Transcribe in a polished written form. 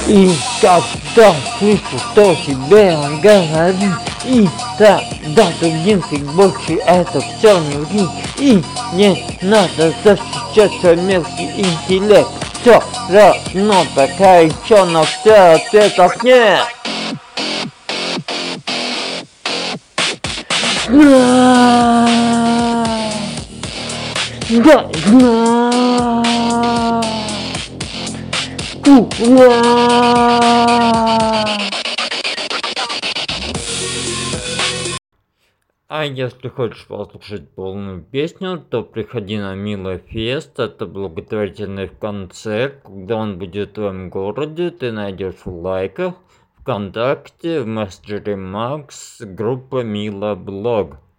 И когда слышу, что тебе он говорит, и тогда ты больше это все не ври. И не надо защищать свой мелкий интеллект. Все равно такая еще, но все ответов нет. А если хочешь послушать полную песню, то приходи на Мила Фест. Это благотворительный концерт. Когда он будет в твоем городе, ты найдешь в лайках, ВКонтакте, в мессенджере Макс, группа Мила Блог.